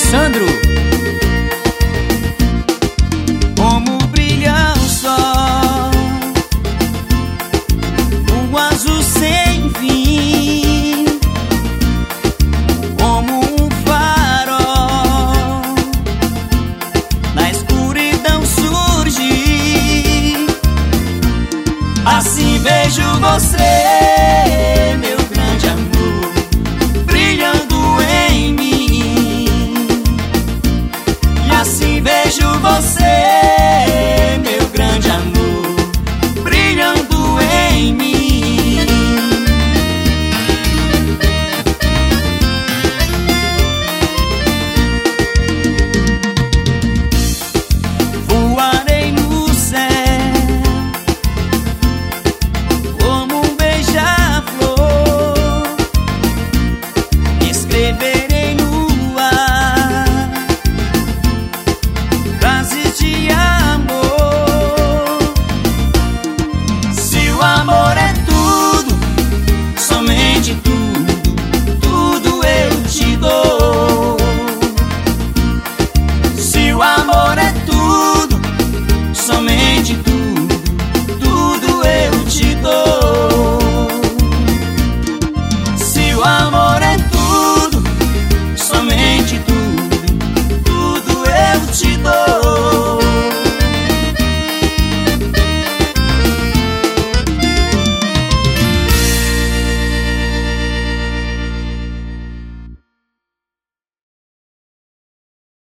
Sandro. Como brilha o sol, o azul sem fim, como um farol, na escuridão surge. Assim vejo você, meu grande amor, brilhando em mim. E assim vejo você, meu grande amor, brilhando em mim. Voarei no céu como um beija-flor, escreverei no ar frases de amor. Se o amor é tudo, somente tudo, tudo eu te dou. Se o amor é tudo, somente tudo, tudo eu te dou. Se o amor